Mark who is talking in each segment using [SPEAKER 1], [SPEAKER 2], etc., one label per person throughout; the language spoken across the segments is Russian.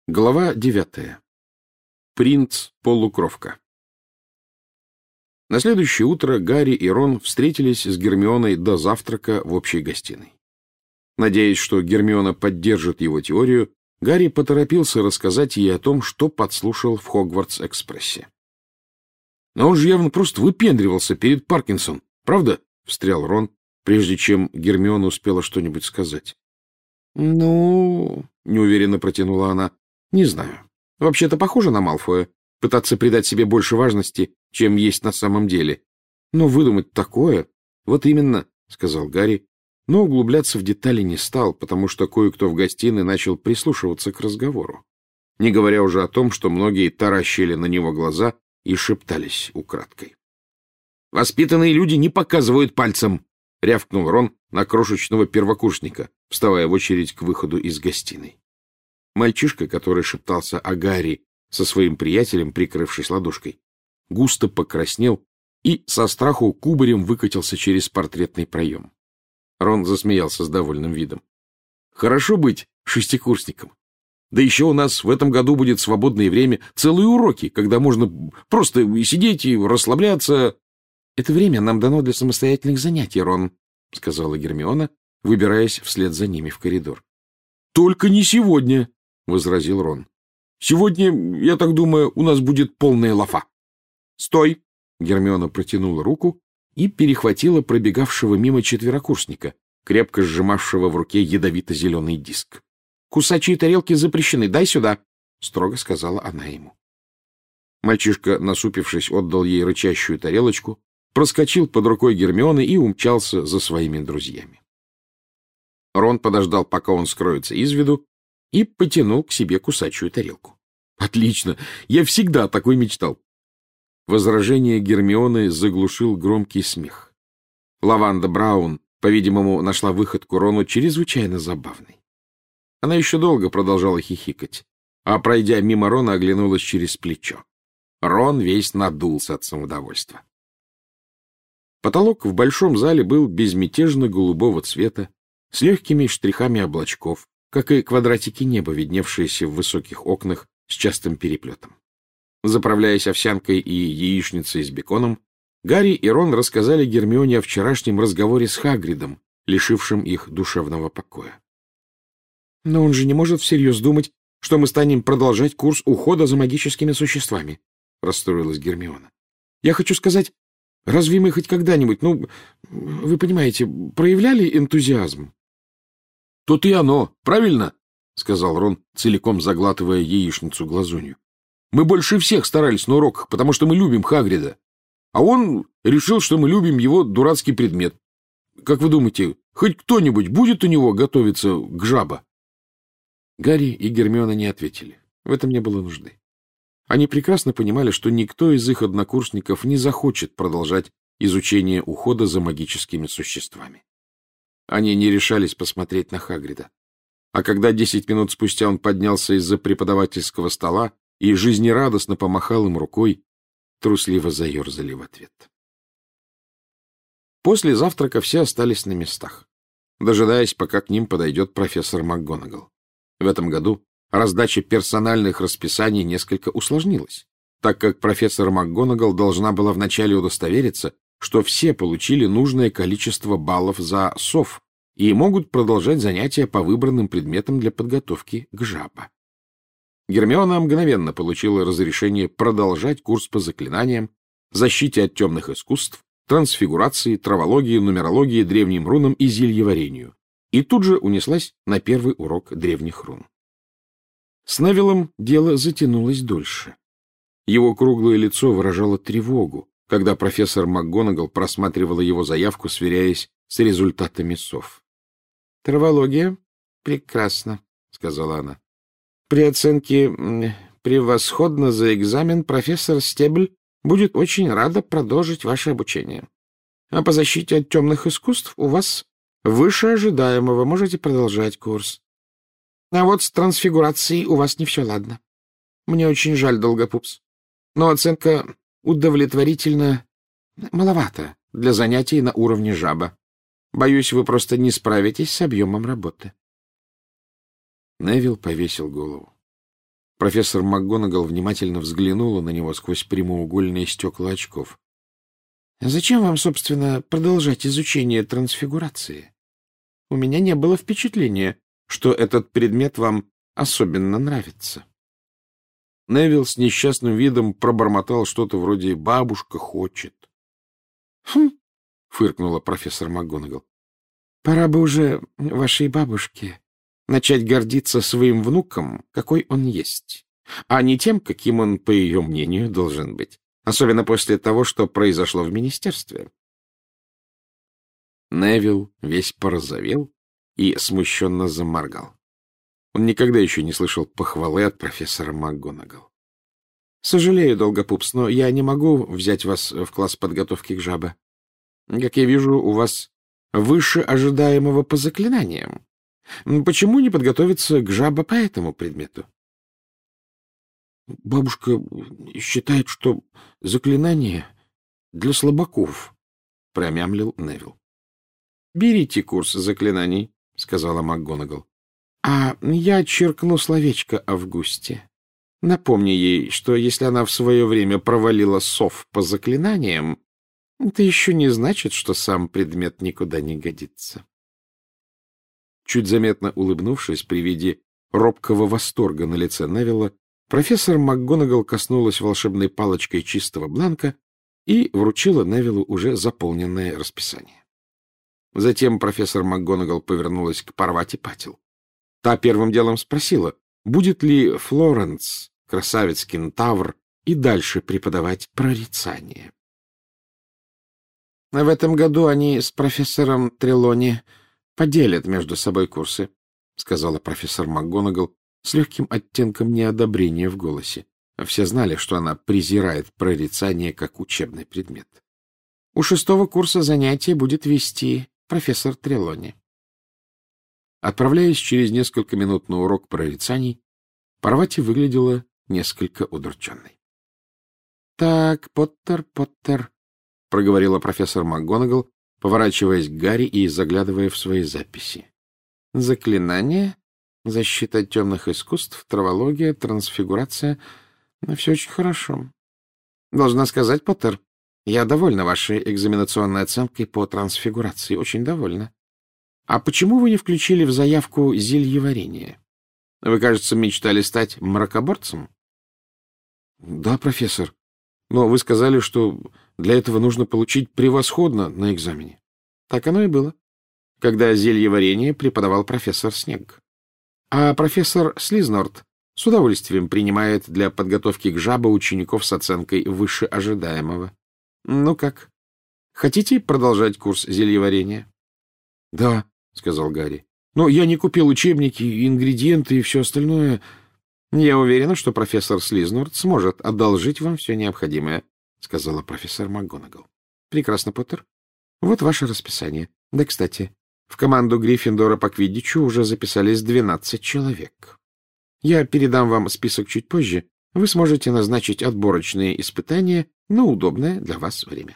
[SPEAKER 1] Глава 9. Принц-полукровка. На следующее утро Гарри и Рон встретились с Гермионой до завтрака в общей гостиной. Надеясь, что Гермиона поддержит его теорию, Гарри поторопился рассказать ей о том, что подслушал в Хогвартс-экспрессе. «Но он же явно просто выпендривался перед Паркинсон, правда?» — встрял Рон, прежде чем Гермиона успела что-нибудь сказать. «Ну...» — неуверенно протянула она. «Не знаю. Вообще-то похоже на Малфоя. Пытаться придать себе больше важности, чем есть на самом деле. Но выдумать такое... Вот именно, — сказал Гарри, но углубляться в детали не стал, потому что кое-кто в гостиной начал прислушиваться к разговору. Не говоря уже о том, что многие таращили на него глаза и шептались украдкой. «Воспитанные люди не показывают пальцем!» — рявкнул Рон на крошечного первокурсника, вставая в очередь к выходу из гостиной. Мальчишка, который шептался о Гарри со своим приятелем, прикрывшись ладошкой, густо покраснел и со страху кубарем выкатился через портретный проем. Рон засмеялся с довольным видом. «Хорошо быть шестикурсником. Да еще у нас в этом году будет свободное время, целые уроки, когда можно просто сидеть и расслабляться». «Это время нам дано для самостоятельных занятий, Рон», — сказала Гермиона, выбираясь вслед за ними в коридор. «Только не сегодня», — возразил Рон. «Сегодня, я так думаю, у нас будет полная лафа». «Стой!» — Гермиона протянула руку и перехватила пробегавшего мимо четверокурсника, крепко сжимавшего в руке ядовито-зеленый диск. «Кусачие тарелки запрещены, дай сюда!» — строго сказала она ему. Мальчишка, насупившись, отдал ей рычащую тарелочку, проскочил под рукой Гермионы и умчался за своими друзьями. Рон подождал, пока он скроется из виду, и потянул к себе кусачую тарелку. «Отлично! Я всегда такой мечтал!» Возражение Гермионы заглушил громкий смех. Лаванда Браун, по-видимому, нашла выходку Рону чрезвычайно забавной. Она еще долго продолжала хихикать, а, пройдя мимо Рона, оглянулась через плечо. Рон весь надулся от самодовольства. Потолок в большом зале был безмятежно голубого цвета, с легкими штрихами облачков, как и квадратики неба, видневшиеся в высоких окнах с частым переплетом. Заправляясь овсянкой и яичницей с беконом, Гарри и Рон рассказали Гермионе о вчерашнем разговоре с Хагридом, лишившим их душевного покоя. «Но он же не может всерьез думать, что мы станем продолжать курс ухода за магическими существами», — расстроилась Гермиона. «Я хочу сказать, разве мы хоть когда-нибудь, вы понимаете, проявляли энтузиазм?» «Тут и оно, правильно?» — сказал Рон, целиком заглатывая яичницу-глазунью. «Мы больше всех старались на уроках, потому что мы любим Хагрида. А он решил, что мы любим его дурацкий предмет. Как вы думаете, хоть кто-нибудь будет у него готовиться к жаба?» Гарри и Гермиона не ответили. В этом не было нужды. Они прекрасно понимали, что никто из их однокурсников не захочет продолжать изучение ухода за магическими существами. Они не решались посмотреть на Хагрида. А когда 10 минут спустя он поднялся из-за преподавательского стола и жизнерадостно помахал им рукой, трусливо заерзали в ответ. После завтрака все остались на местах, дожидаясь, пока к ним подойдет профессор МакГонагал. В этом году раздача персональных расписаний несколько усложнилась, так как профессор МакГонагал должна была вначале удостовериться, что все получили нужное количество баллов за СОВ и могут продолжать занятия по выбранным предметам для подготовки к жаба. Гермиона мгновенно получила разрешение продолжать курс по заклинаниям, защите от темных искусств, трансфигурации, травологии, нумерологии, древним рунам и зельеварению, и тут же унеслась на первый урок древних рун. С Невиллом дело затянулось дольше. Его круглое лицо выражало тревогу, когда профессор МакГонагал просматривала его заявку, сверяясь с результатами СОВ. «Травология? Прекрасно», — сказала она. «При оценке «превосходно за экзамен» профессор Стебль будет очень рада продолжить ваше обучение. А по защите от темных искусств у вас выше ожидаемого, можете продолжать курс. А вот с трансфигурацией у вас не все ладно. Мне очень жаль, Долгопупс, но оценка удовлетворительно маловато для занятий на уровне жаба. Боюсь, вы просто не справитесь с объемом работы». Невилл повесил голову. Профессор МакГонагал внимательно взглянула на него сквозь прямоугольные стекла очков. — Зачем вам, собственно, продолжать изучение трансфигурации? У меня не было впечатления, что этот предмет вам особенно нравится. Невилл с несчастным видом пробормотал что-то вроде «бабушка хочет». — Хм, — фыркнула профессор МакГонагал. — Пора бы уже вашей бабушке начать гордиться своим внуком, какой он есть, а не тем, каким он, по ее мнению, должен быть, особенно после того, что произошло в министерстве. Невилл весь порозовел и смущенно заморгал. Он никогда еще не слышал похвалы от профессора МакГонагал. — Сожалею, Долгопупс, но я не могу взять вас в класс подготовки к жабе. Как я вижу, у вас выше ожидаемого по заклинаниям. Почему не подготовиться к жабе по этому предмету? — Бабушка считает, что заклинание для слабаков, — промямлил Невилл. — Берите курс заклинаний, — сказала МакГонагал. — А я черкну словечко Августе. Напомни ей, что если она в свое время провалила сов по заклинаниям, это еще не значит, что сам предмет никуда не годится. Чуть заметно улыбнувшись при виде робкого восторга на лице Невилла, профессор МакГонагал коснулась волшебной палочкой чистого бланка и вручила Невиллу уже заполненное расписание. Затем профессор МакГонагал повернулась к Парвати Патил. Та первым делом спросила, будет ли Флоренс, красавец-кентавр, и дальше преподавать прорицание. В этом году они с профессором Трелони поделят между собой курсы, — сказала профессор МакГонагал с легким оттенком неодобрения в голосе. Все знали, что она презирает прорицание как учебный предмет. У 6-го курса занятия будет вести профессор Трелони. Отправляясь через несколько минут на урок прорицаний, Парвати выглядела несколько удрученной. — Так, Поттер, — проговорила профессор МакГонагал, поворачиваясь к Гарри и заглядывая в свои записи. — Заклинание, защита от темных искусств, травология, трансфигурация — все очень хорошо. Должна сказать, Поттер, я довольна вашей экзаменационной оценкой по трансфигурации, очень довольна. А почему вы не включили в заявку зельеварение? Вы, кажется, мечтали стать мракоборцем? — Да, профессор. Но вы сказали, что для этого нужно получить превосходно на экзамене. Так оно и было, когда зельеварение преподавал профессор Снег. А профессор Слизнорд с удовольствием принимает для подготовки к жабе учеников с оценкой выше ожидаемого. Ну как, хотите продолжать курс зельеварения? — Да, — сказал Гарри. — Но я не купил учебники, ингредиенты и все остальное. — Я уверена, что профессор Слизнорд сможет одолжить вам все необходимое, — сказала профессор МакГонагал. — Прекрасно, Поттер. Вот ваше расписание. Да, кстати, в команду Гриффиндора по квиддичу уже записались 12 человек. Я передам вам список чуть позже. Вы сможете назначить отборочные испытания на удобное для вас время.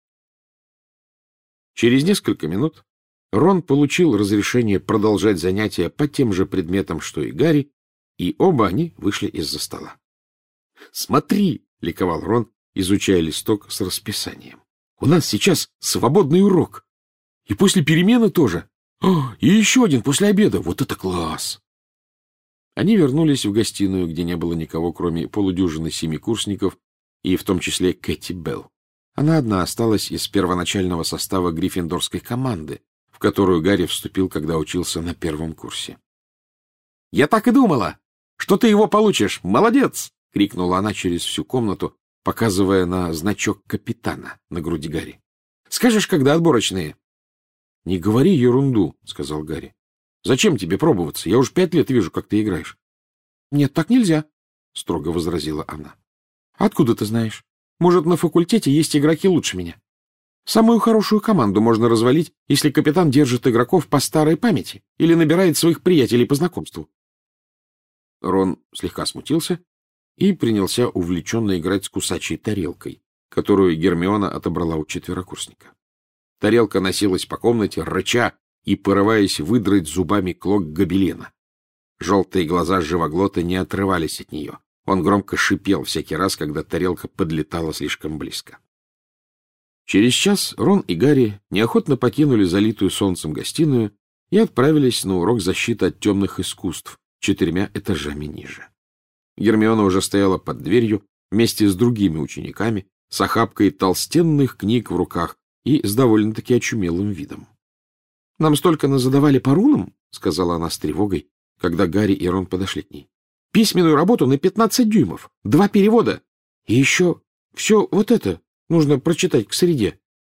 [SPEAKER 1] Через несколько минут Рон получил разрешение продолжать занятия по тем же предметам, что и Гарри, и оба они вышли из-за стола. — Смотри! — ликовал Рон, изучая листок с расписанием. — У нас сейчас свободный урок. И после перемены тоже. И еще один после обеда. Вот это класс! Они вернулись в гостиную, где не было никого, кроме полудюжины семикурсников, и в том числе Кэти Белл. Она одна осталась из первоначального состава гриффиндорской команды, в которую Гарри вступил, когда учился на 1-м курсе. — Я так и думала, что ты его получишь. Молодец! — крикнула она через всю комнату, показывая на значок капитана на груди Гарри. — Скажешь, когда отборочные? — Не говори ерунду, — сказал Гарри. — Зачем тебе пробоваться? Я уж 5 лет вижу, как ты играешь. — Нет, так нельзя, — строго возразила она. — Откуда ты знаешь? Может, на факультете есть игроки лучше меня? Самую хорошую команду можно развалить, если капитан держит игроков по старой памяти или набирает своих приятелей по знакомству. Рон слегка смутился и принялся увлеченно играть с кусачей тарелкой, которую Гермиона отобрала у четверокурсника. Тарелка носилась по комнате, рыча и порываясь выдрать зубами клок гобелена. Желтые глаза живоглота не отрывались от нее. Он громко шипел всякий раз, когда тарелка подлетала слишком близко. Через час Рон и Гарри неохотно покинули залитую солнцем гостиную и отправились на урок защиты от темных искусств 4 этажами ниже. Гермиона уже стояла под дверью вместе с другими учениками, с охапкой толстенных книг в руках и с довольно-таки очумелым видом. — Нам столько назадавали по рунам, — сказала она с тревогой, когда Гарри и Рон подошли к ней. — Письменную работу на 15 дюймов, 2 перевода, и еще все вот это нужно прочитать к среде.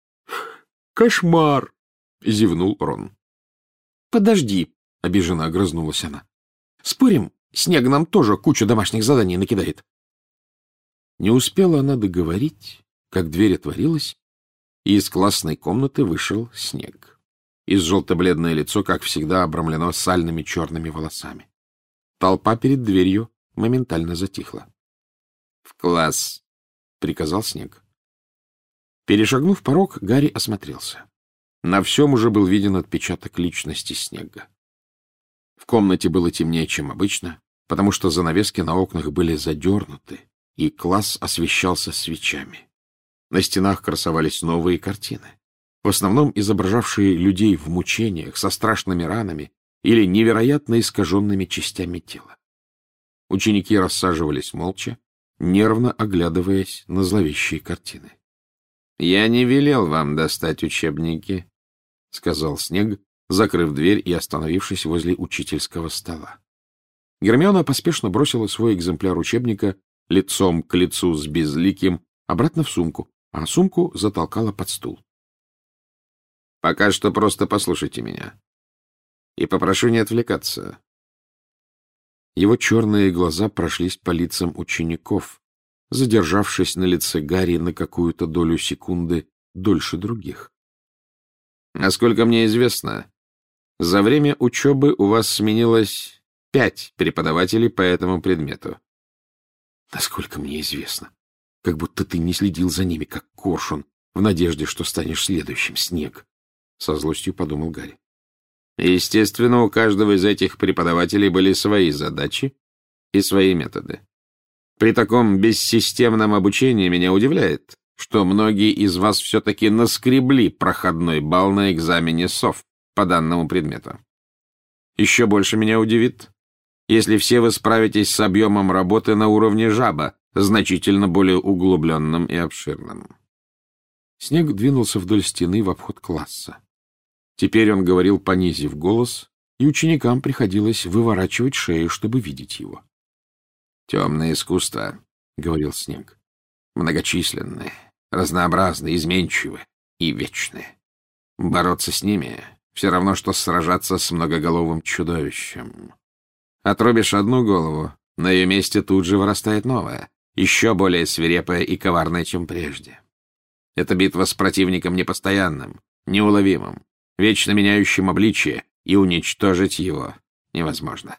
[SPEAKER 1] — Кошмар! — зевнул Рон. — Подожди, — обиженно огрызнулась она. — Спорим, Снег нам тоже кучу домашних заданий накидает. Не успела она договорить, как дверь отворилась, и из классной комнаты вышел Снег. Из желто-бледное лицо, как всегда, обрамлено сальными черными волосами. Толпа перед дверью моментально затихла. — В класс! — приказал Снег. Перешагнув порог, Гарри осмотрелся. На всем уже был виден отпечаток личности Снега. В комнате было темнее, чем обычно, потому что занавески на окнах были задернуты, и класс освещался свечами. На стенах красовались новые картины, в основном изображавшие людей в мучениях, со страшными ранами или невероятно искаженными частями тела. Ученики рассаживались молча, нервно оглядываясь на зловещие картины. — Я не велел вам достать учебники, — сказал Снег, закрыв дверь и остановившись возле учительского стола. Гермиона поспешно бросила свой экземпляр учебника лицом к лицу с Безликим обратно в сумку, а сумку затолкала под стул. — Пока что просто послушайте меня. И попрошу не отвлекаться. Его черные глаза прошлись по лицам учеников, задержавшись на лице Гарри на какую-то долю секунды дольше других. — Насколько мне известно, за время учебы у вас сменилось 5 преподавателей по этому предмету. — Насколько мне известно. Как будто ты не следил за ними, как коршун, в надежде, что станешь следующим, Снег. Со злостью подумал Гарри. Естественно, у каждого из этих преподавателей были свои задачи и свои методы. При таком бессистемном обучении меня удивляет, что многие из вас все-таки наскребли проходной балл на экзамене СОВ по данному предмету. Еще больше меня удивит, если все вы справитесь с объемом работы на уровне жаба, значительно более углубленным и обширным. Снег двинулся вдоль стены в обход класса. Теперь он говорил, понизив голос, и ученикам приходилось выворачивать шею, чтобы видеть его. «Темное искусство», — говорил Снег, — «многочисленные, разнообразные, изменчивые и вечные. Бороться с ними — все равно, что сражаться с многоголовым чудовищем. Отрубишь одну голову, на ее месте тут же вырастает новая, еще более свирепая и коварная, чем прежде. Это битва с противником непостоянным, неуловимым, вечно меняющим обличие, и уничтожить его невозможно».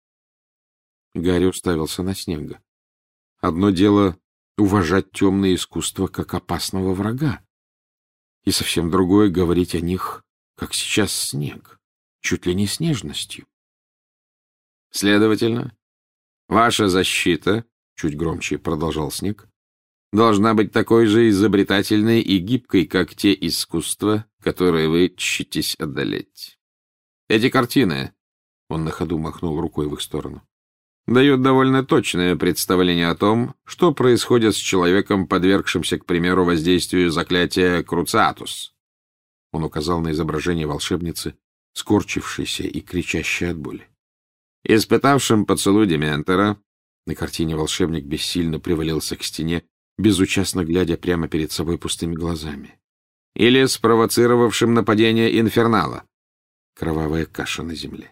[SPEAKER 1] Гарри уставился на Снега. Одно дело — уважать темное искусство как опасного врага, и совсем другое — говорить о них, как сейчас Снег, чуть ли не с нежностью. «Следовательно, ваша защита, — чуть громче продолжал Снег, — должна быть такой же изобретательной и гибкой, как те искусства, которые вы тщитесь одолеть. Эти картины, — он на ходу махнул рукой в их сторону, — дают довольно точное представление о том, что происходит с человеком, подвергшимся, к примеру, воздействию заклятия Круциатус. Он указал на изображение волшебницы, скорчившейся и кричащей от боли. Испытавшим поцелуй Дементора, на картине волшебник бессильно привалился к стене, безучастно глядя прямо перед собой пустыми глазами. Или спровоцировавшим нападение Инфернала. Кровавая каша на земле.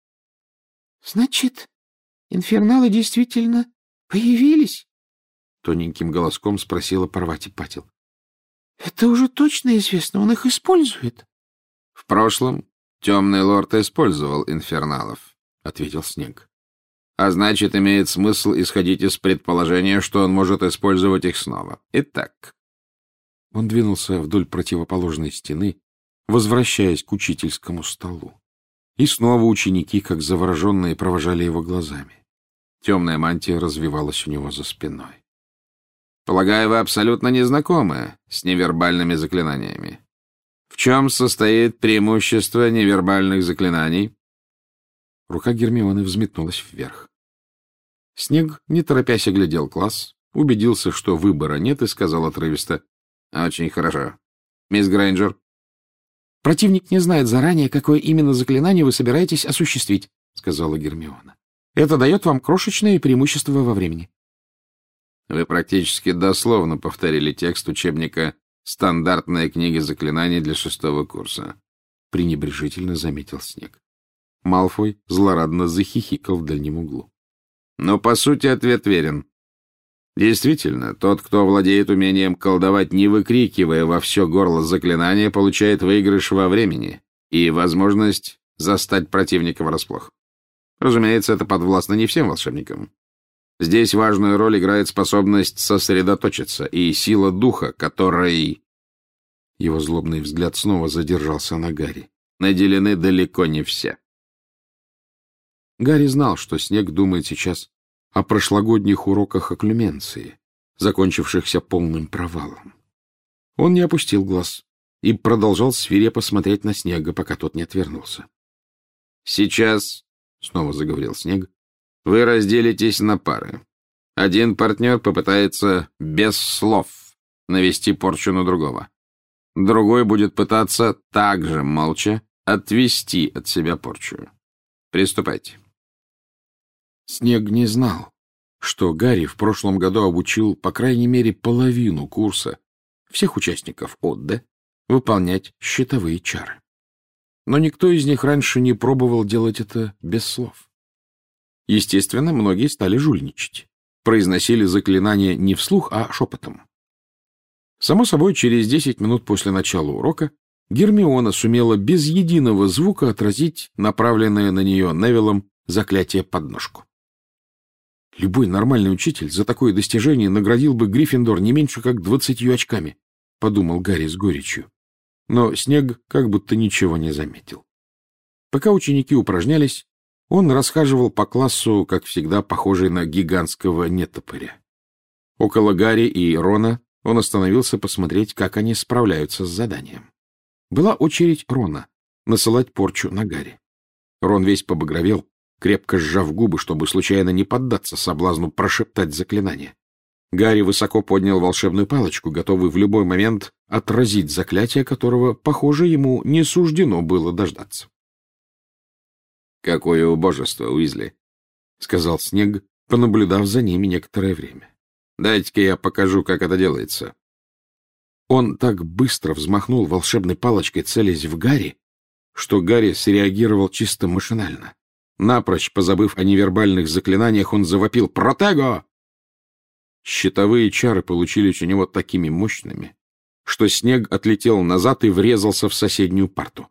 [SPEAKER 1] — Значит, Инферналы действительно появились? — тоненьким голоском спросила Парвати Патил. — Это уже точно известно, он их использует. — В прошлом темный лорд использовал инферналов, — ответил Снег. — А значит, имеет смысл исходить из предположения, что он может использовать их снова. Итак... Он двинулся вдоль противоположной стены, возвращаясь к учительскому столу. И снова ученики, как завороженные, провожали его глазами. Темная мантия развивалась у него за спиной.
[SPEAKER 2] Полагаю, вы абсолютно не знакомы с невербальными заклинаниями. В чем состоит преимущество невербальных заклинаний?
[SPEAKER 1] Рука Гермионы взметнулась вверх. Снег, не торопясь, оглядел класс, убедился, что выбора нет, и сказал отрывисто:
[SPEAKER 2] «Очень хорошо. Мисс Грейнджер?»
[SPEAKER 1] «Противник не знает заранее, какое именно заклинание вы собираетесь осуществить», — сказала Гермиона. «Это дает вам крошечное преимущество во времени».
[SPEAKER 2] Вы практически дословно повторили текст учебника «Стандартная книга заклинаний для 6-го курса»,
[SPEAKER 1] — пренебрежительно заметил Снег. Малфой злорадно захихикал в дальнем углу.
[SPEAKER 2] Но, по сути, ответ верен. Действительно, тот, кто владеет умением колдовать, не выкрикивая во все горло заклинания, получает выигрыш во времени и возможность застать противника врасплох. Разумеется, это подвластно не всем волшебникам. Здесь важную роль играет способность сосредоточиться и сила духа, которой...
[SPEAKER 1] Его злобный взгляд снова задержался на Гарри.
[SPEAKER 2] Наделены далеко не все.
[SPEAKER 1] Гарри знал, что Снег думает сейчас о прошлогодних уроках окклюменции, закончившихся полным провалом. Он не опустил глаз и продолжал свирепо смотреть на Снега, пока тот не отвернулся.
[SPEAKER 2] «Сейчас», — снова заговорил Снег, — «вы разделитесь на пары. Один партнер попытается без слов навести порчу на другого. Другой будет пытаться также молча отвести от себя порчу. Приступайте».
[SPEAKER 1] Снег не знал, что Гарри в прошлом году обучил по крайней мере половину курса всех участников Одде выполнять щитовые чары. Но никто из них раньше не пробовал делать это без слов. Естественно, многие стали жульничать, произносили заклинания не вслух, а шепотом. Само собой, через 10 минут после начала урока Гермиона сумела без единого звука отразить направленное на нее Невиллом заклятие подножку. Любой нормальный учитель за такое достижение наградил бы Гриффиндор не меньше, как 20 очками, — подумал Гарри с горечью. Но Снег как будто ничего не заметил. Пока ученики упражнялись, он расхаживал по классу, как всегда, похожий на гигантского нетопыря. Около Гарри и Рона он остановился посмотреть, как они справляются с заданием. Была очередь Рона насылать порчу на Гарри. Рон весь побагровел, крепко сжав губы, чтобы случайно не поддаться соблазну прошептать заклинание. Гарри высоко поднял волшебную палочку, готовый в любой момент отразить заклятие, которого, похоже, ему не суждено было дождаться.
[SPEAKER 2] «Какое убожество, Уизли!» — сказал
[SPEAKER 1] Снег, понаблюдав за ними некоторое время.
[SPEAKER 2] «Дайте-ка я покажу, как это делается».
[SPEAKER 1] Он так быстро взмахнул волшебной палочкой, целясь в Гарри, что Гарри среагировал чисто машинально. Напрочь позабыв о невербальных заклинаниях, он завопил «Протего!». Щитовые чары получились у него такими мощными, что Снег отлетел назад и врезался в соседнюю парту.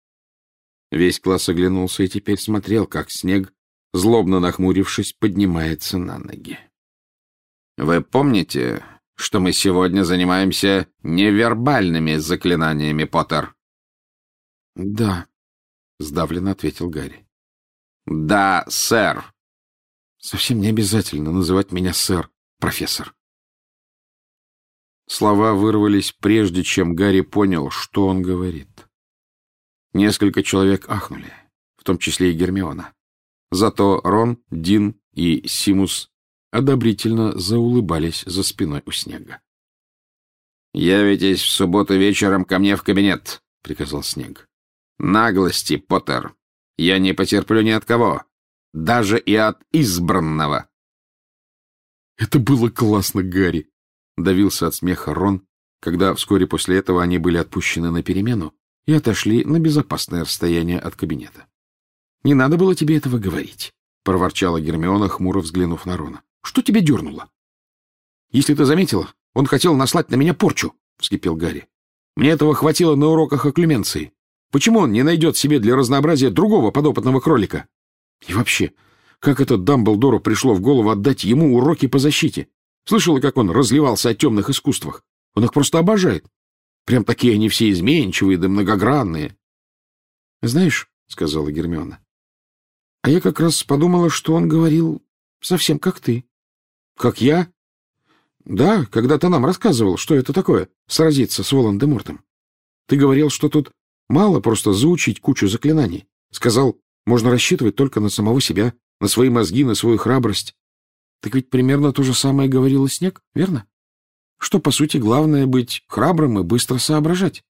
[SPEAKER 1] Весь класс оглянулся и теперь смотрел, как Снег, злобно нахмурившись, поднимается на ноги.
[SPEAKER 2] «Вы помните, что мы сегодня занимаемся невербальными заклинаниями, Поттер?»
[SPEAKER 1] «Да», — сдавленно ответил Гарри.
[SPEAKER 2] «Да, сэр».
[SPEAKER 1] «Совсем не обязательно называть меня сэр, профессор». Слова вырвались прежде, чем Гарри понял, что он говорит. Несколько человек ахнули, в том числе и Гермиона. Зато Рон, Дин и Симус одобрительно заулыбались за спиной у Снега.
[SPEAKER 2] «Явитесь в субботу вечером ко мне в кабинет», — приказал Снег. «Наглости, Поттер, я не потерплю ни от кого, даже и от избранного».
[SPEAKER 1] «Это было классно, Гарри!» — давился от смеха Рон, когда вскоре после этого они были отпущены на перемену и отошли на безопасное расстояние от кабинета. «Не надо было тебе этого говорить», — проворчала Гермиона, хмуро взглянув на Рона. «Что тебя дернуло?» «Если ты заметила, он хотел наслать на меня порчу», — вскипел Гарри. «Мне этого хватило на уроках окклюменции. Почему он не найдет себе для разнообразия другого подопытного кролика? И вообще, как это Дамблдору пришло в голову отдать ему уроки по защите? Слышала, как он разливался о темных искусствах? Он их просто обожает. Прям такие они все изменчивые да многогранные». «Знаешь, сказала Гермиона. — А я как раз подумала, что он говорил совсем как ты. — Как я? — Да, когда ты нам рассказывал, что это такое — сразиться с Волан-де-Мортом. Ты говорил, что тут мало просто заучить кучу заклинаний. Сказал, можно рассчитывать только на самого себя, на свои мозги, на свою храбрость. Так ведь примерно то же самое говорил и Снег, верно? Что, по сути, главное — быть храбрым и быстро соображать.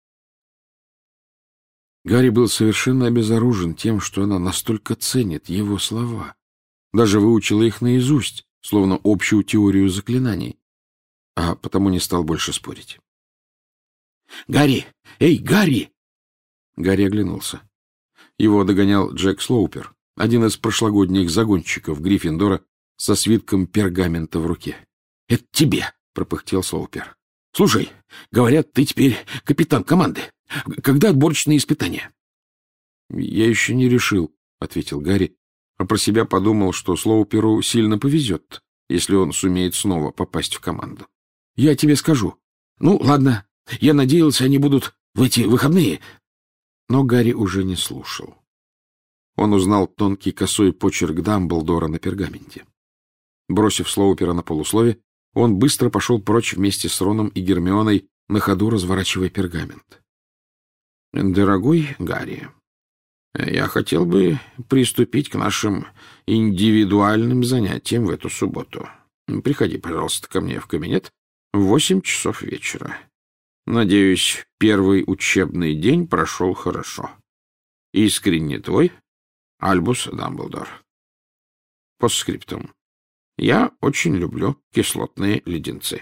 [SPEAKER 1] Гарри был совершенно обезоружен тем, что она настолько ценит его слова. Даже выучила их наизусть, словно общую теорию заклинаний, а потому не стал больше спорить. «Гарри! Эй, Гарри!» Гарри оглянулся. Его догонял Джек Слоупер, один из прошлогодних загонщиков Гриффиндора со свитком пергамента в руке. «Это тебе!» — пропыхтел Слоупер. «Слушай, говорят, ты теперь капитан команды. Когда отборочные испытания?» «Я еще не решил», — ответил Гарри, а про себя подумал, что Слоуперу сильно повезет, если он сумеет снова попасть в команду. «Я тебе скажу. Ну, ладно, я надеялся, они будут в эти выходные». Но Гарри уже не слушал. Он узнал тонкий косой почерк Дамблдора на пергаменте. Бросив Слоупера на полуслове, он быстро пошел прочь вместе с Роном и Гермионой, на ходу разворачивая пергамент. «Дорогой Гарри, я хотел бы приступить к нашим индивидуальным занятиям в эту субботу. Приходи, пожалуйста, ко мне в кабинет в 8 часов вечера. Надеюсь, первый учебный день прошел хорошо. Искренне твой, Альбус Дамблдор. Постскриптум. Я очень люблю кислотные леденцы».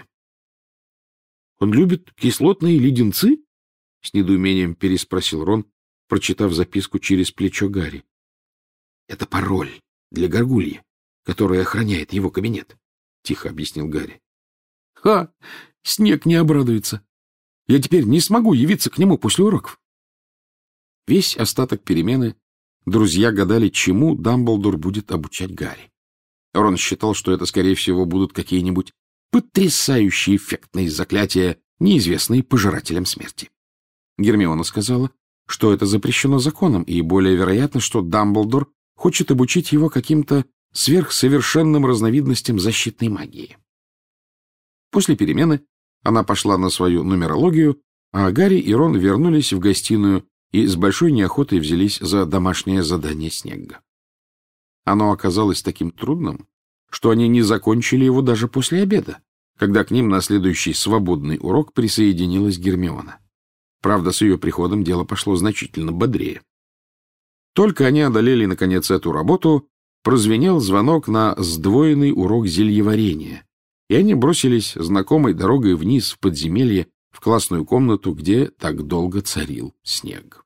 [SPEAKER 1] «Он любит кислотные леденцы?» — с недоумением переспросил Рон, прочитав записку через плечо Гарри. — Это пароль для горгульи, которая охраняет его кабинет, — тихо объяснил Гарри. — Ха! Снег не обрадуется. Я теперь не смогу явиться к нему после уроков. Весь остаток перемены друзья гадали, чему Дамблдор будет обучать Гарри. Рон считал, что это, скорее всего, будут какие-нибудь потрясающие эффектные заклятия, неизвестные пожирателям смерти. Гермиона сказала, что это запрещено законом, и более вероятно, что Дамблдор хочет обучить его каким-то сверхсовершенным разновидностям защитной магии. После перемены она пошла на свою нумерологию, а Гарри и Рон вернулись в гостиную и с большой неохотой взялись за домашнее задание Снегга. Оно оказалось таким трудным, что они не закончили его даже после обеда, когда к ним на следующий свободный урок присоединилась Гермиона. Правда, с ее приходом дело пошло значительно бодрее. Только они одолели, наконец, эту работу, прозвенел звонок на сдвоенный урок зельеварения, и они бросились знакомой дорогой вниз в подземелье, в классную комнату, где так долго царил снег.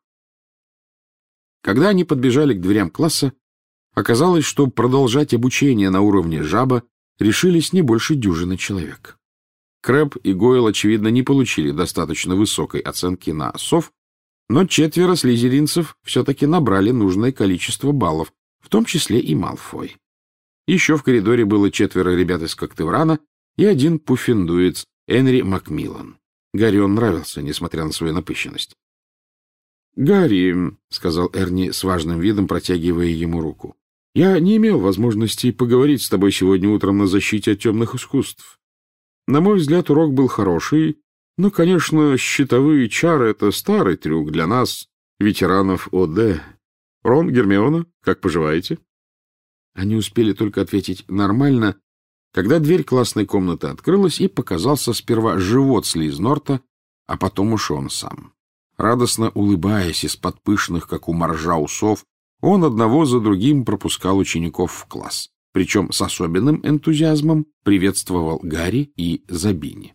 [SPEAKER 1] Когда они подбежали к дверям класса, оказалось, что продолжать обучение на уровне жаба решились не больше дюжины человек. Крэб и Гойл, очевидно, не получили достаточно высокой оценки на сов, но 4 слизеринцев все-таки набрали нужное количество баллов, в том числе и Малфой. Еще в коридоре было 4 ребят из Коктеврана и 1 пуффендуец Энри Макмиллан. Гарри он нравился, несмотря на свою напыщенность. — Гарри, — сказал Эрни с важным видом, протягивая ему руку, — я не имел возможности поговорить с тобой сегодня утром на защите от темных искусств. На мой взгляд, урок был хороший, но, конечно, щитовые чары — это старый трюк для нас, ветеранов ОД. Рон, Гермиона, как поживаете? Они успели только ответить «нормально», когда дверь классной комнаты открылась, и показался сперва живот Слизнорта, а потом уж он сам. Радостно улыбаясь из-под пышных, как у моржа, усов, он одного за другим пропускал учеников в класс. Причем с особенным энтузиазмом приветствовал Гарри и Забини.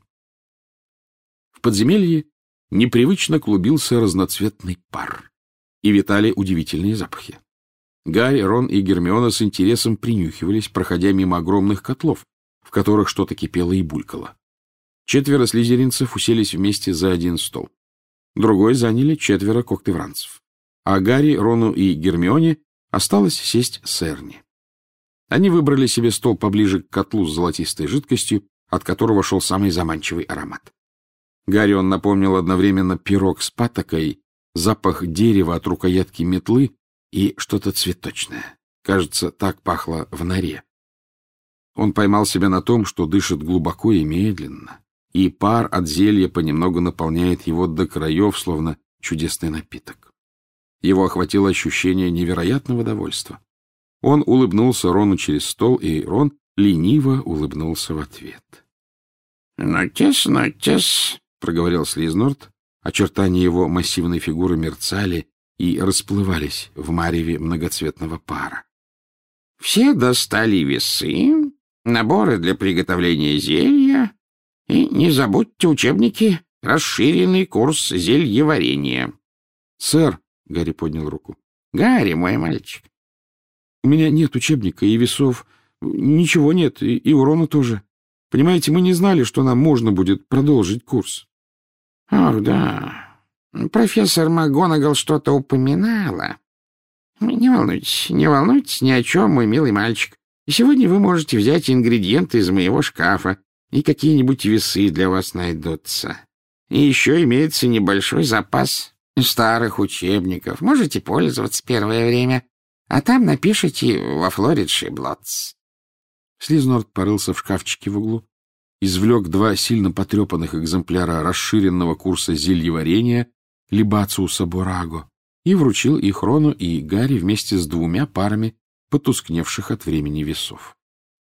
[SPEAKER 1] В подземелье непривычно клубился разноцветный пар, и витали удивительные запахи. Гарри, Рон и Гермиона с интересом принюхивались, проходя мимо огромных котлов, в которых что-то кипело и булькало. 4 слизеринцев уселись вместе за один стол. Другой заняли 4 коктевранцев. А Гарри, Рону и Гермионе осталось сесть с Эрни. Они выбрали себе стол поближе к котлу с золотистой жидкостью, от которого шел самый заманчивый аромат. Гарри он напомнил одновременно пирог с патокой, запах дерева от рукоятки метлы и что-то цветочное. Кажется, так пахло в норе. Он поймал себя на том, что дышит глубоко и медленно, и пар от зелья понемногу наполняет его до краев, словно чудесный напиток. Его охватило ощущение невероятного довольства. Он улыбнулся Рону через стол, и Рон лениво улыбнулся в ответ. — «Нотес», — проговорил Слизнорд. Очертания его массивной фигуры мерцали и расплывались в мареве многоцветного пара. — «все достали весы, наборы для приготовления зелья, и не забудьте учебники, расширенный курс зельеварения». — Сэр, — Гарри поднял руку. — Гарри, мой мальчик. — У меня нет учебника и весов, ничего нет, и у Рона тоже. Понимаете, мы не знали, что нам можно будет продолжить курс. — Ах, да. Профессор МакГонагал что-то упоминала. Не волнуйтесь, ни о чем, мой милый мальчик. Сегодня вы можете взять ингредиенты из моего шкафа, и какие-нибудь весы для вас найдутся. И еще имеется небольшой запас старых учебников. Можете пользоваться первое время, а там напишите во Флоридши Блотс. Слизнорд порылся в шкафчике в углу, извлек 2 сильно потрепанных экземпляра расширенного курса зельеварения Либациуса Бураго и вручил их Рону и Гарри вместе с 2 парами потускневших от времени весов.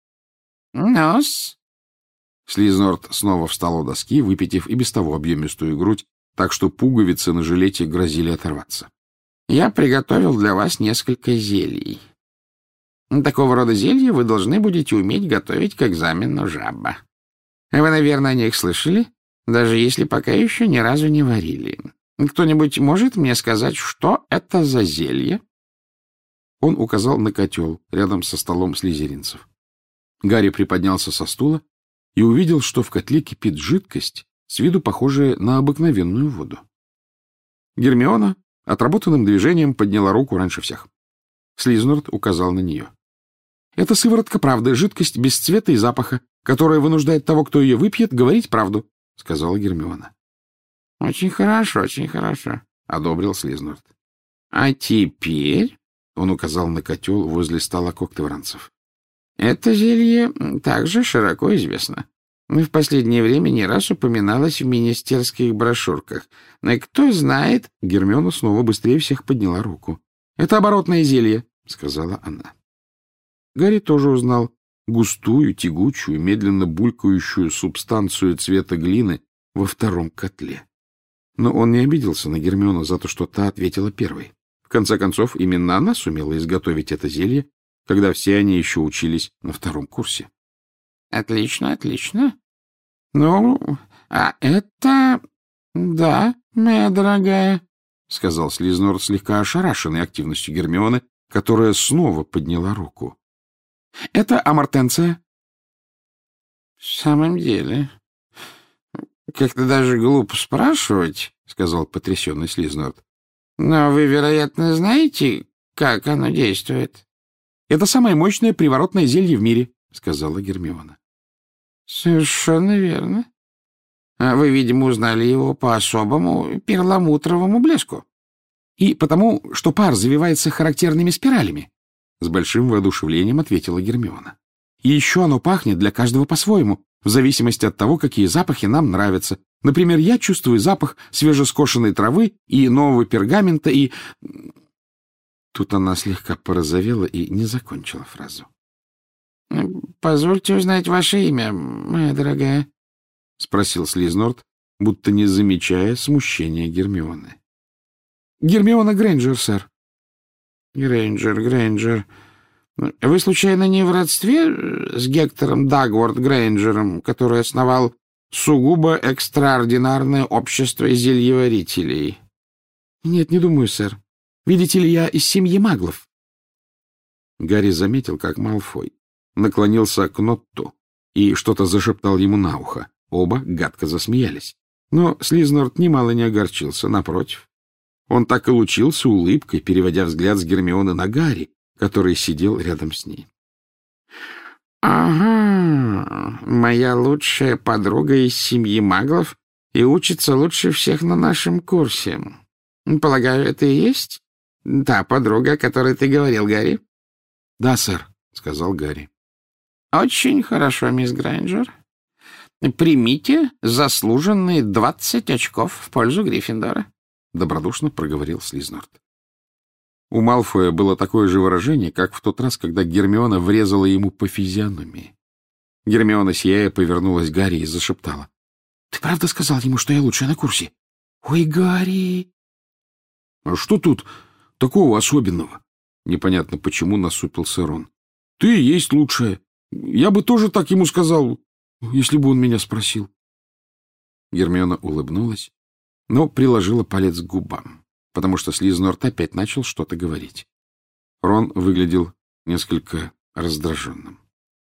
[SPEAKER 1] «Ну-с». Слизнорд снова встал у доски, выпитив и без того объемистую грудь, так что пуговицы на жилете грозили оторваться. «Я приготовил для вас несколько зелий. Такого рода зелья вы должны будете уметь готовить к экзамену жаба. Вы, наверное, о них слышали, даже если пока еще ни разу не варили. Кто-нибудь может мне сказать, что это за зелье?» Он указал на котел рядом со столом слизеринцев. Гарри приподнялся со стула и увидел, что в котле кипит жидкость, с виду похожая на обыкновенную воду. Гермиона отработанным движением подняла руку раньше всех. Слизнорд указал на нее. «Это сыворотка правды, жидкость без цвета и запаха, которая вынуждает того, кто ее выпьет, говорить правду», — сказала Гермиона. Очень хорошо, — одобрил Слизнорд. — А теперь, — он указал на котел возле стола когтевранцев, — это зелье также широко известно. В последнее время не раз упоминалось в министерских брошюрках. Но кто знает... Гермиона снова быстрее всех подняла руку. — Это оборотное зелье, — сказала она. Гарри тоже узнал густую, тягучую, медленно булькающую субстанцию цвета глины во 2 котле. Но он не обиделся на Гермиону за то, что та ответила первой. В конце концов, именно она сумела изготовить это зелье, когда все они еще учились на 2 курсе. — Отлично. Ну, а это... Да, моя дорогая, — сказал Слизнорд, слегка ошарашенный активностью Гермионы, которая снова подняла руку. — Это амортенция. — В самом деле... Как-то даже глупо спрашивать, — сказал потрясенный Слизнорд. — Но вы, вероятно, знаете, как оно действует. — Это самое мощное приворотное зелье в мире, — сказала Гермиона. — Совершенно верно. А вы, видимо, узнали его по особому перламутровому блеску. — И потому, что пар завивается характерными спиралями, — с большим воодушевлением ответила Гермиона. — И еще оно пахнет для каждого по-своему, в зависимости от того, какие запахи нам нравятся. Например, я чувствую запах свежескошенной травы и нового пергамента, и... Тут она слегка порозовела и не закончила фразу. — Позвольте узнать ваше имя, моя дорогая, — спросил Слизнорд, будто не замечая смущения Гермионы. — Гермиона Грейнджер, сэр. — Грейнджер. Вы, случайно, не в родстве с Гектором Дагвард Грейнджером, который основал сугубо экстраординарное общество зельеварителей? — Нет, не думаю, сэр. Видите ли, я из семьи маглов. Гарри заметил, как Малфой наклонился к Нотту и что-то зашептал ему на ухо. Оба гадко засмеялись. Но Слизнорд немало не огорчился, напротив. Он так и лучился улыбкой, переводя взгляд с Гермионы на Гарри, который сидел рядом с ней. — Ага, моя лучшая подруга из семьи маглов и учится лучше всех на нашем курсе.
[SPEAKER 2] Полагаю, это и есть та подруга, о которой ты говорил, Гарри?
[SPEAKER 1] — Да, сэр, — сказал Гарри.
[SPEAKER 2] — Очень хорошо, мисс Грейнджер. Примите заслуженные 20 очков в пользу Гриффиндора,
[SPEAKER 1] — добродушно проговорил Слизнорд. У Малфоя было такое же выражение, как в тот раз, когда Гермиона врезала ему по физиономии. Гермиона, сияя, повернулась к Гарри и зашептала: — Ты правда сказал ему, что я лучшая на курсе? — Ой, Гарри! — А что тут такого особенного? Непонятно почему насупился Рон. — Ты есть лучшая. Я бы тоже так ему сказал, если бы он меня спросил. Гермиона улыбнулась, но приложила палец к губам, потому что Слизнорд опять начал что-то говорить. Рон выглядел несколько раздраженным.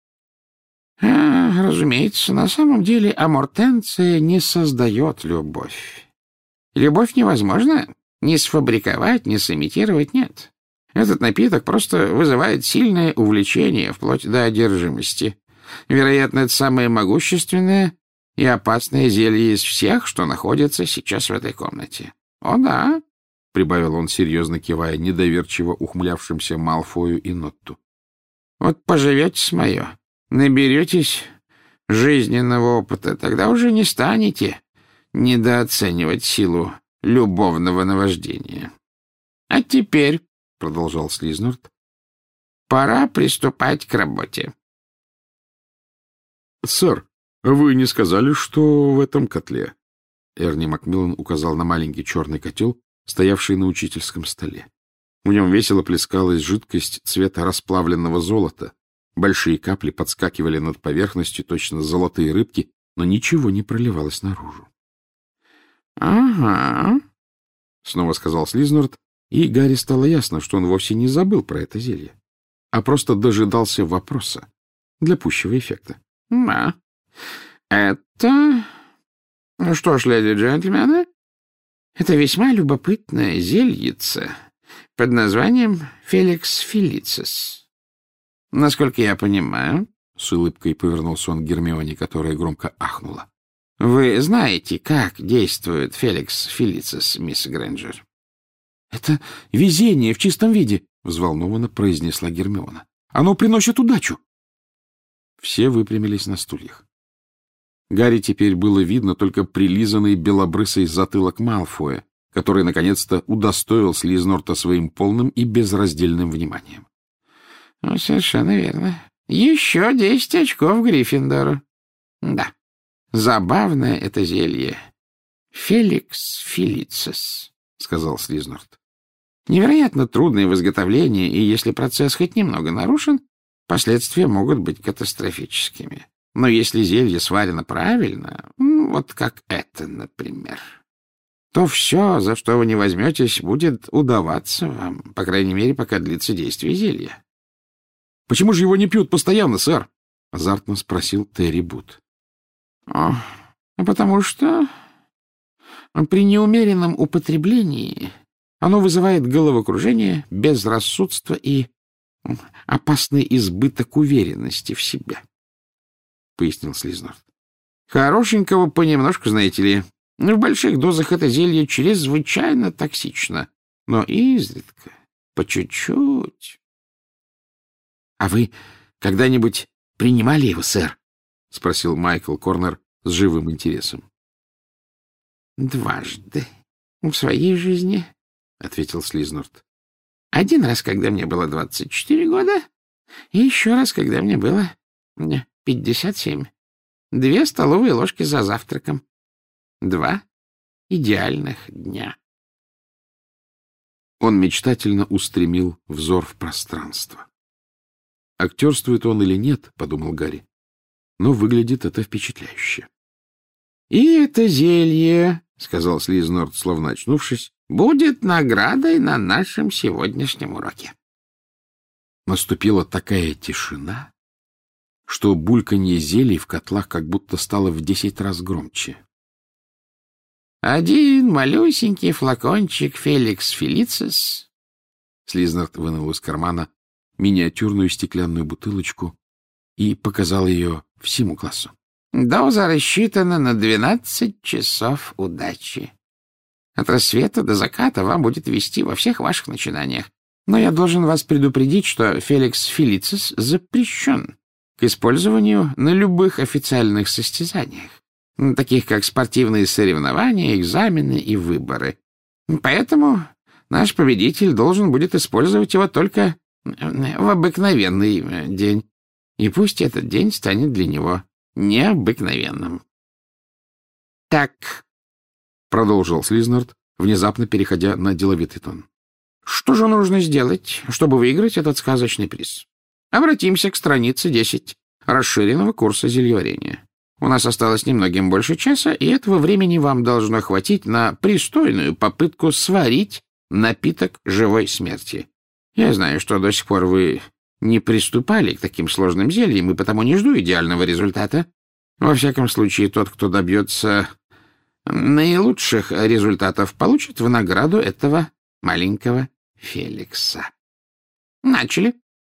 [SPEAKER 2] Разумеется, на самом деле амортенция не создает любовь. Любовь невозможно ни сфабриковать, ни сымитировать, нет. Этот напиток просто вызывает сильное увлечение, вплоть до одержимости. Вероятно, это самое могущественное и опасное зелье из всех, что находится сейчас в этой комнате. — О, да, — прибавил он, серьезно кивая недоверчиво ухмылявшимся Малфою и Нотту. — Вот поживете с мое, наберетесь жизненного опыта, тогда уже не станете недооценивать силу любовного наваждения. — А теперь, — продолжал Слизнорд, — пора приступать к работе.
[SPEAKER 1] — Сэр, вы не сказали, что в этом котле? Эрни Макмиллан указал на маленький черный котел, стоявший на учительском столе. В нем весело плескалась жидкость цвета расплавленного золота. Большие капли подскакивали над поверхностью, точно золотые рыбки, но ничего не проливалось наружу.
[SPEAKER 2] — Ага,
[SPEAKER 1] — снова сказал Слизнорд, и Гарри стало ясно, что он вовсе не забыл про это зелье, а просто дожидался вопроса для пущего эффекта.
[SPEAKER 2] — Да. Это... Ну что ж, леди и джентльмены, это весьма любопытное зельице под названием Феликс Фелицис. Насколько я понимаю, — с улыбкой повернулся он к Гермионе, которая громко ахнула, — вы знаете, как действует Феликс Фелицис, мисс Грейнджер?
[SPEAKER 1] — Это везение в чистом виде, — взволнованно произнесла Гермиона. — Оно приносит удачу. Все выпрямились на стульях. Гарри теперь было видно только прилизанный белобрысый затылок Малфоя, который наконец-то удостоил Слизнорда своим полным и безраздельным вниманием.
[SPEAKER 2] — Ну, совершенно верно. Еще 10 очков Гриффиндору. Да, забавное это зелье. Феликс Фелицис, — сказал Слизнорд. Невероятно трудное в изготовлении, и если процесс хоть немного нарушен, последствия могут быть катастрофическими. Но если зелье сварено правильно, вот как это, например, то все, за что вы не возьметесь, будет удаваться вам, по крайней мере, пока длится действие зелья.
[SPEAKER 1] — Почему же его не пьют постоянно, сэр? — азартно спросил Терри Бут.
[SPEAKER 2] — Потому что при неумеренном употреблении оно вызывает головокружение, безрассудство и опасный избыток уверенности в себе, — пояснил Слизнорд. — Хорошенького понемножку, знаете ли. В больших дозах это зелье чрезвычайно токсично, но изредка, по чуть-чуть. — А вы когда-нибудь принимали его, сэр? — спросил Майкл Корнер с живым интересом. — Дважды в своей жизни, — ответил Слизнорд. — Один раз, когда мне было 24 года, и еще раз, когда мне было 57. 2 столовые ложки за завтраком. 2 идеальных дня.
[SPEAKER 1] Он мечтательно устремил взор в пространство. Актерствует он или нет, — подумал Гарри, — но выглядит это впечатляюще.
[SPEAKER 2] — И это зелье, — сказал Слизнорд, словно очнувшись, — будет наградой на нашем сегодняшнем уроке.
[SPEAKER 1] Наступила такая тишина, что бульканье зелий в котлах как будто стало в 10 раз громче.
[SPEAKER 2] — Один малюсенький флакончик Феликс Фелицис.
[SPEAKER 1] Слизнорд вынул из кармана миниатюрную стеклянную бутылочку и показал ее всему классу.
[SPEAKER 2] Доза рассчитана на 12 часов удачи.
[SPEAKER 3] От рассвета до заката вам будет вести во всех ваших начинаниях. Но я должен вас предупредить, что Феликс Фелицис запрещен к использованию на любых официальных состязаниях, таких как спортивные соревнования, экзамены и выборы. Поэтому наш победитель должен будет использовать его только в обыкновенный день. И пусть этот день станет для него необыкновенным. — Так, — продолжил Слизнард, внезапно переходя на деловитый тон. — Что же нужно сделать, чтобы выиграть этот сказочный приз? Обратимся к странице 10 расширенного курса зельеварения. У нас осталось немногим больше часа, и этого времени вам должно хватить на пристойную попытку сварить напиток живой смерти. Я знаю, что до сих пор вы не приступали к таким сложным зельям, и потому не жду идеального результата. Во всяком случае, тот, кто добьется наилучших результатов, получит в награду этого маленького Феликса. Начали.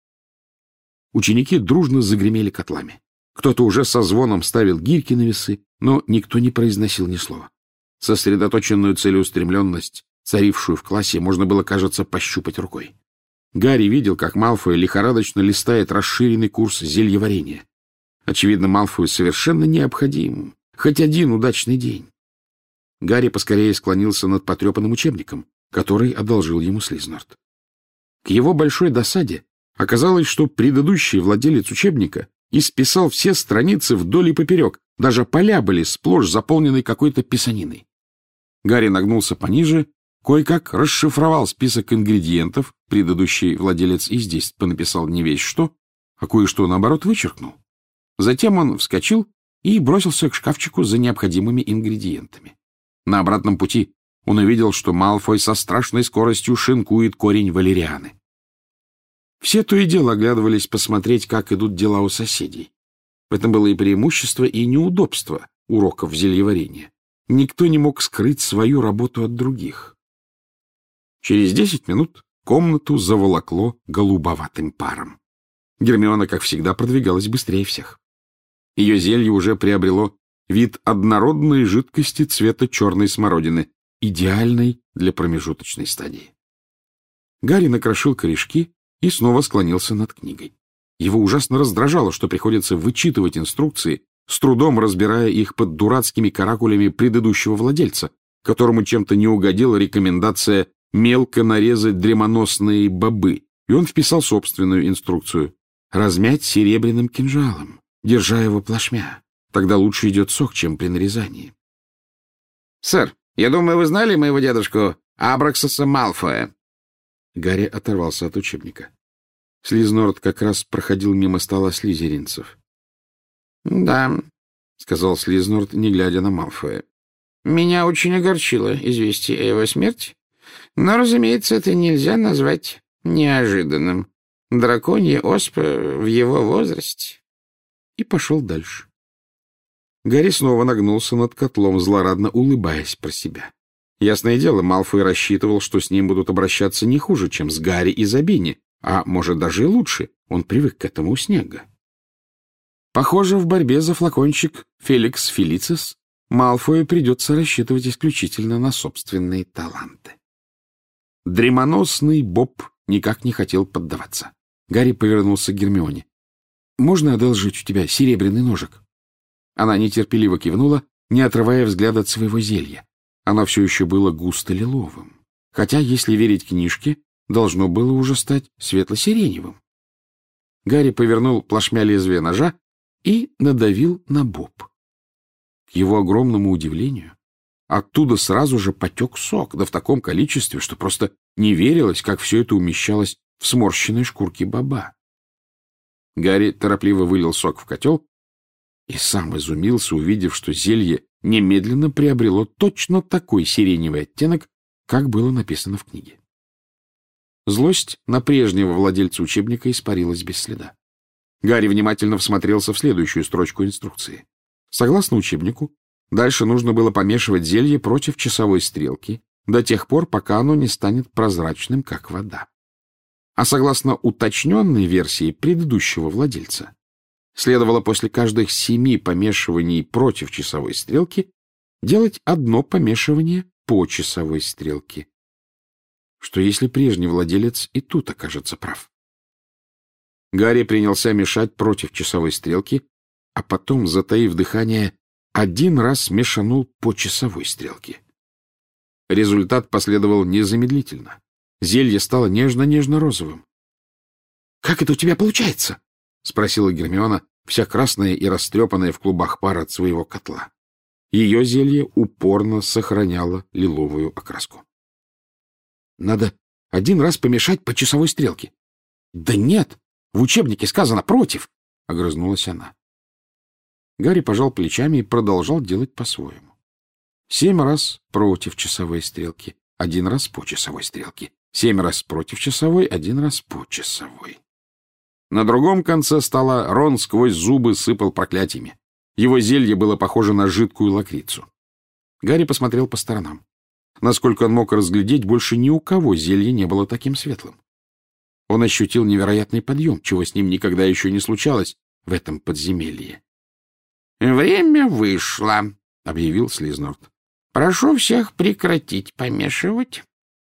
[SPEAKER 1] Ученики дружно загремели котлами. Кто-то уже со звоном ставил гирьки на весы, но никто не произносил ни слова. Сосредоточенную целеустремленность, царившую в классе, можно было, кажется, пощупать рукой. Гарри видел, как Малфой лихорадочно листает расширенный курс зельеварения. Очевидно, Малфою совершенно необходим хоть один удачный день. Гарри поскорее склонился над потрепанным учебником, который одолжил ему Слизнард. К его большой досаде оказалось, что предыдущий владелец учебника исписал все страницы вдоль и поперек, даже поля были сплошь заполнены какой-то писаниной. Гарри нагнулся пониже, кое-как расшифровал список ингредиентов, предыдущий владелец и здесь понаписал не весь что, а кое-что, наоборот, вычеркнул. Затем он вскочил и бросился к шкафчику за необходимыми ингредиентами. На обратном пути он увидел, что Малфой со страшной скоростью шинкует корень валерианы. Все то и дело оглядывались посмотреть, как идут дела у соседей. В этом было и преимущество, и неудобство уроков зельеварения. Никто не мог скрыть свою работу от других. Через 10 минут комнату заволокло голубоватым паром. Гермиона, как всегда, продвигалась быстрее всех. Ее зелье уже приобрело вид однородной жидкости цвета черной смородины, идеальной для промежуточной стадии. Гарри накрошил корешки и снова склонился над книгой. Его ужасно раздражало, что приходится вычитывать инструкции, с трудом разбирая их под дурацкими каракулями предыдущего владельца, которому чем-то не угодила рекомендация мелко нарезать дремоносные бобы, и он вписал собственную инструкцию — размять серебряным кинжалом, держа его плашмя. Тогда лучше идет сок, чем при нарезании.
[SPEAKER 3] — Сэр, я думаю, вы знали моего дедушку Абраксаса Малфоя?
[SPEAKER 1] Гарри оторвался от учебника. Слизнорд как раз проходил мимо стола слизеринцев.
[SPEAKER 3] — Да,
[SPEAKER 1] — сказал Слизнорд, не глядя на Малфоя.
[SPEAKER 3] — меня очень огорчило известие о его смерти, но, разумеется, это нельзя назвать неожиданным. Драконья оспа в его возрасте.
[SPEAKER 1] И пошел дальше. Гарри снова нагнулся над котлом, злорадно улыбаясь про себя. Ясное дело, Малфой рассчитывал, что с ним будут обращаться не хуже, чем с Гарри и Забини, а может даже и лучше. Он привык к этому у Снега. Похоже, в борьбе за флакончик Феликс Фелицис Малфою придется рассчитывать исключительно на собственные таланты. Дремоносный Боб никак не хотел поддаваться. Гарри повернулся к Гермионе. — Можно одолжить у тебя серебряный ножик? Она нетерпеливо кивнула, не отрывая взгляда от своего зелья. Оно все еще было густо-лиловым, хотя, если верить книжке, должно было уже стать светло-сиреневым. Гарри повернул плашмя лезвия ножа и надавил на боб. К его огромному удивлению, оттуда сразу же потек сок, да в таком количестве, что просто не верилось, как все это умещалось в сморщенной шкурке боба. Гарри торопливо вылил сок в котел и сам изумился, увидев, что зелье немедленно приобрело точно такой сиреневый оттенок, как было написано в книге. Злость на прежнего владельца учебника испарилась без следа. Гарри внимательно всмотрелся в следующую строчку инструкции. Согласно учебнику, дальше нужно было помешивать зелье против часовой стрелки до тех пор, пока оно не станет прозрачным, как вода. А согласно уточненной версии предыдущего владельца, следовало после каждых 7 помешиваний против часовой стрелки делать одно помешивание по часовой стрелке. Что если прежний владелец и тут окажется прав? Гарри принялся мешать против часовой стрелки, а потом, затаив дыхание, один раз мешанул по часовой стрелке. Результат последовал незамедлительно. Зелье стало нежно-нежно-розовым. — Как это у тебя получается? — спросила Гермиона, вся красная и растрепанная в клубах пара от своего котла. Ее зелье упорно сохраняло лиловую окраску. — Надо один раз помешать по часовой стрелке. — Да нет, в учебнике сказано «против», — огрызнулась она. Гарри пожал плечами и продолжал делать по-своему. 7 раз против часовой стрелки, 1 раз по часовой стрелке, 7 раз против часовой, 1 раз по часовой. На другом конце стола Рон сквозь зубы сыпал проклятиями. Его зелье было похоже на жидкую лакрицу. Гарри посмотрел по сторонам. Насколько он мог разглядеть, больше ни у кого зелье не было таким светлым. Он ощутил невероятный подъем, чего с ним никогда еще не случалось в этом подземелье. — Время вышло, — объявил Слизнорд. — Прошу всех прекратить помешивать.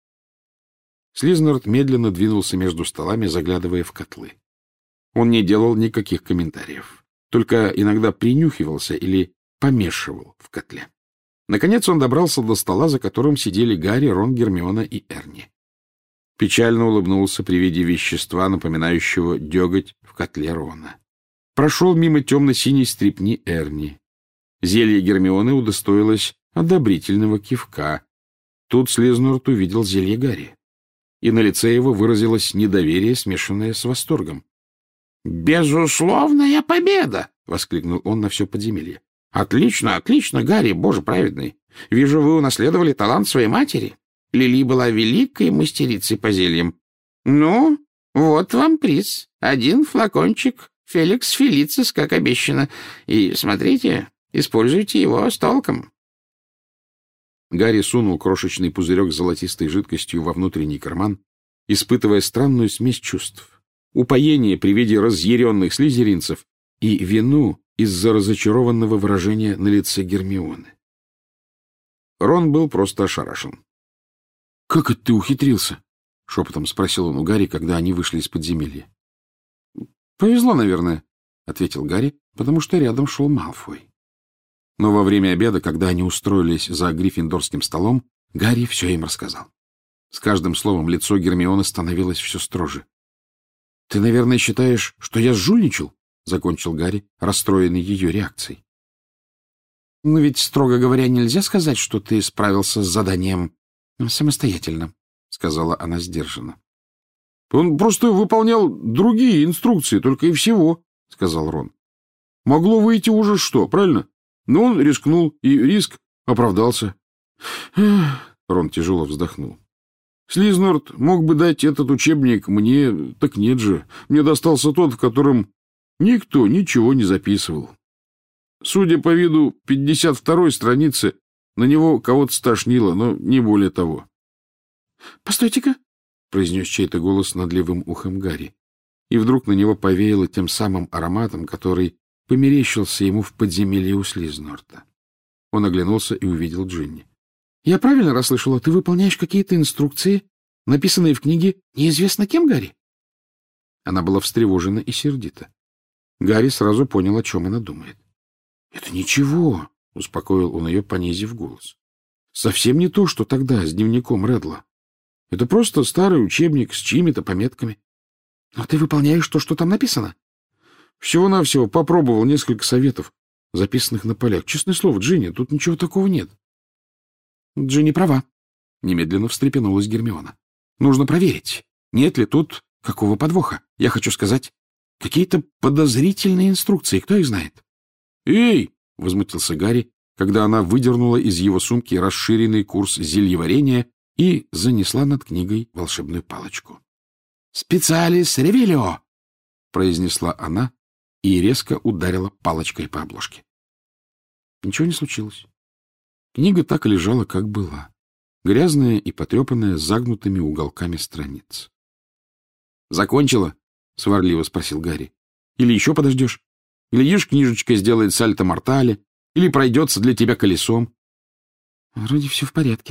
[SPEAKER 1] Слизнорд медленно двинулся между столами, заглядывая в котлы. Он не делал никаких комментариев, только иногда принюхивался или помешивал в котле. Наконец он добрался до стола, за которым сидели Гарри, Рон, Гермиона и Эрни. Печально улыбнулся при виде вещества, напоминающего деготь в котле Рона. Прошел мимо темно-синей стрипни Эрни. Зелье Гермионы удостоилось одобрительного кивка. Тут Слизнорд увидел зелье Гарри, и на лице его выразилось недоверие, смешанное с восторгом. «Безусловная победа!» — воскликнул он на все подземелье. «Отлично, отлично, Гарри, Боже праведный! Вижу, вы унаследовали талант своей матери. Лили была великой мастерицей по зельям. Ну, вот вам приз. 1 флакончик Феликс Фелицис, как обещано. И, смотрите, используйте его с толком». Гарри сунул крошечный пузырек с золотистой жидкостью во внутренний карман, испытывая странную смесь чувств. Упоение при виде разъяренных слизеринцев и вину из-за разочарованного выражения на лице Гермионы. Рон был просто ошарашен. — Как это ты ухитрился? — шепотом спросил он у Гарри, когда они вышли из подземелья. — Повезло, наверное, — ответил Гарри, потому что рядом шел Малфой. Но во время обеда, когда они устроились за гриффиндорским столом, Гарри все им рассказал. С каждым словом лицо Гермионы становилось все строже. — Ты, наверное, считаешь, что я жульничал? — закончил Гарри, расстроенный ее реакцией. — Но ведь, строго говоря, нельзя сказать, что ты справился с заданием самостоятельно, — сказала она сдержанно. — Он просто выполнял другие инструкции, только и всего, — сказал Рон. — Могло выйти уже что, правильно? Но он рискнул, и риск оправдался. Рон тяжело вздохнул. Слизнорд мог бы дать этот учебник мне, так нет же. Мне достался тот, в котором никто ничего не записывал. Судя по виду 52-й страницы, на него кого-то стошнило, но не более того. — Постойте-ка, — произнес чей-то голос над левым ухом Гарри, и вдруг на него повеяло тем самым ароматом, который померещился ему в подземелье у Слизнорда. Он оглянулся и увидел Джинни. — Я правильно расслышала, ты выполняешь какие-то инструкции, написанные в книге неизвестно кем, Гарри? Она была встревожена и сердита. Гарри сразу понял, о чем она думает. — Это ничего, — успокоил он ее, понизив голос. — Совсем не то, что тогда с дневником Редла. Это просто старый учебник с чьими-то пометками. — Но ты выполняешь то, что там написано? — Всего-навсего попробовал несколько советов, записанных на полях. Честное слово, Джинни, тут ничего такого нет. — Джинни права, — немедленно встрепенулась Гермиона. — Нужно проверить, нет ли тут какого подвоха. Я хочу сказать, какие-то подозрительные инструкции, кто их знает? — Эй! — возмутился Гарри, когда она выдернула из его сумки расширенный курс зельеварения и занесла над книгой волшебную палочку. — Специалис ревелио! — произнесла она и резко ударила палочкой по обложке. Ничего не случилось. Книга так и лежала, как была, грязная и потрепанная, с загнутыми уголками страниц. — Закончила? — сварливо спросил Гарри. — Или еще подождешь? Глядишь, книжечка сделает сальто-мортале, или пройдется для тебя колесом. — Вроде все в порядке,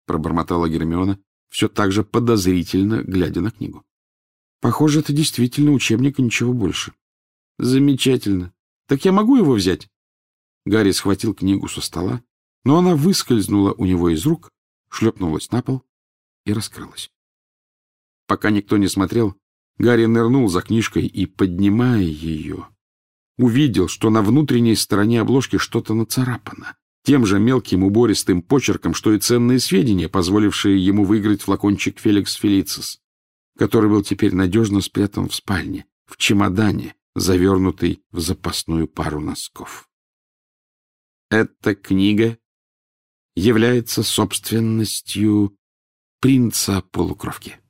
[SPEAKER 1] пробормотала Гермиона, все так же подозрительно глядя на книгу. Похоже, это действительно учебник и ничего больше. Замечательно. Так я могу его взять? Гарри схватил книгу со стола, но она выскользнула у него из рук, шлепнулась на пол и раскрылась. Пока никто не смотрел, Гарри нырнул за книжкой и, поднимая ее, увидел, что на внутренней стороне обложки что-то нацарапано, тем же мелким убористым почерком, что и ценные сведения, позволившие ему выиграть флакончик Феликс Фелицис, который был теперь надежно спрятан в спальне, в чемодане, завернутый в запасную пару носков. Эта книга является собственностью принца-полукровки.